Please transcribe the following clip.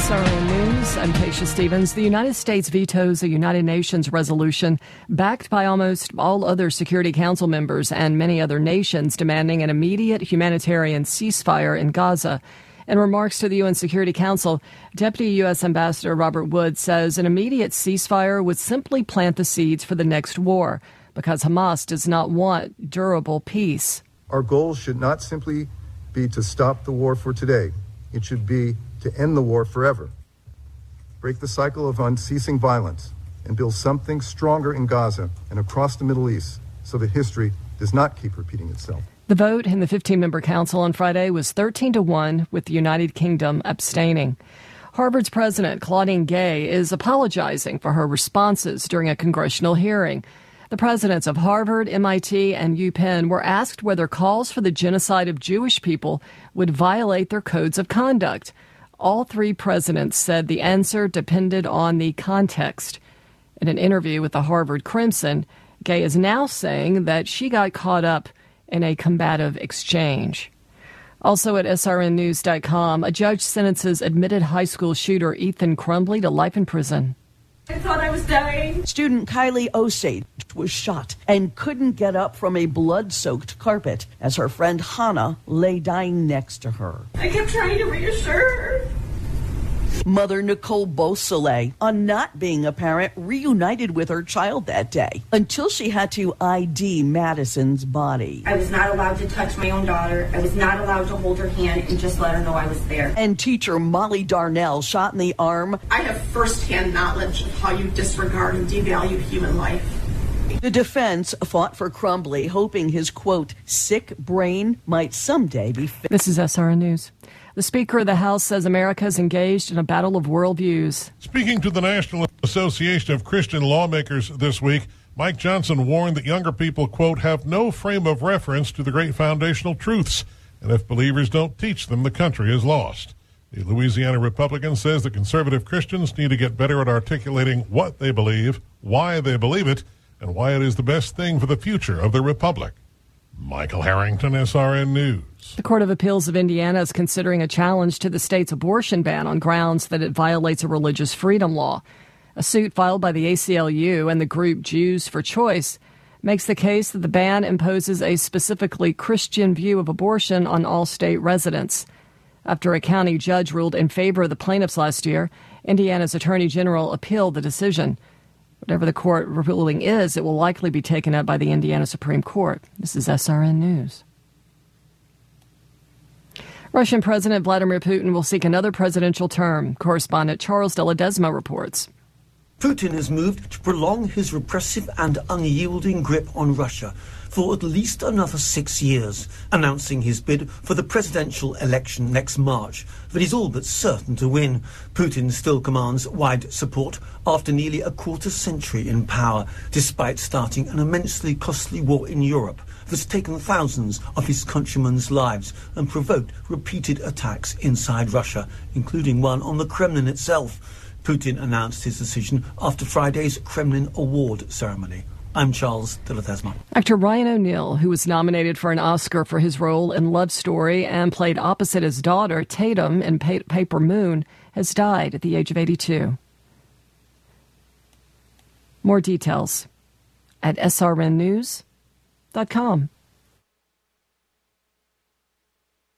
SRN News, I'm Keisha Stevens. The United States vetoes a United Nations resolution backed by almost all other Security Council members and many other nations demanding an immediate humanitarian ceasefire in Gaza. In remarks to the UN Security Council, Deputy U.S. Ambassador Robert Wood says an immediate ceasefire would simply plant the seeds for the next war because Hamas does not want durable peace. Our goal should not simply be to stop the war for today. It should be to end the war forever, break the cycle of unceasing violence, and build something stronger in Gaza and across the Middle East so that history does not keep repeating itself. The vote in the 15-member council on Friday was 13-1, with the United Kingdom abstaining. Harvard's president, Claudine Gay, is apologizing for her responses during a congressional hearing. The presidents of Harvard, MIT, and UPenn were asked whether calls for the genocide of Jewish people would violate their codes of conduct. All three presidents said the answer depended on the context. In an interview with the Harvard Crimson, Gay is now saying that she got caught up in a combative exchange. Also at srnnews.com, a judge sentences admitted high school shooter Ethan Crumbley to life in prison. I thought I was dying. Student Kylie Osage was shot and couldn't get up from a blood-soaked carpet as her friend Hannah lay dying next to her. I kept trying to reassure her. Mother Nicole Beausoleil, on not being a parent, reunited with her child that day until she had to ID Madison's body. I was not allowed to touch my own daughter. I was not allowed to hold her hand and just let her know I was there. And teacher Molly Darnell, shot in the arm. I have firsthand knowledge of how you disregard and devalue human life. The defense fought for Crumbley, hoping his, quote, sick brain might someday be fixed. This is SRN News. The Speaker of the House says America is engaged in a battle of worldviews. Speaking to the National Association of Christian Lawmakers this week, Mike Johnson warned that younger people, quote, have no frame of reference to the great foundational truths, and if believers don't teach them, the country is lost. The Louisiana Republican says that conservative Christians need to get better at articulating what they believe, why they believe it, and why it is the best thing for the future of the republic. Michael Harrington, SRN News. The Court of Appeals of Indiana is considering a challenge to the state's abortion ban on grounds that it violates a religious freedom law. A suit filed by the ACLU and the group Jews for Choice makes the case that the ban imposes a specifically Christian view of abortion on all state residents. After a county judge ruled in favor of the plaintiffs last year, Indiana's Attorney General appealed the decision. Whatever the court ruling is, it will likely be taken up by the Indiana Supreme Court. This is SRN News. Russian President Vladimir Putin will seek another presidential term. Correspondent Charles de Ledesma reports. Putin has moved to prolong his repressive and unyielding grip on Russia for at least another 6 years, announcing his bid for the presidential election next March that he's all but certain to win. Putin still commands wide support after nearly a quarter century in power, despite starting an immensely costly war in Europe that's taken thousands of his countrymen's lives and provoked repeated attacks inside Russia, including one on the Kremlin itself. Putin announced his decision after Friday's Kremlin Award ceremony. I'm Charles de Ledesma. Actor Ryan O'Neal, who was nominated for an Oscar for his role in Love Story and played opposite his daughter, Tatum, in Paper Moon, has died at the age of 82. More details at srnnews.com.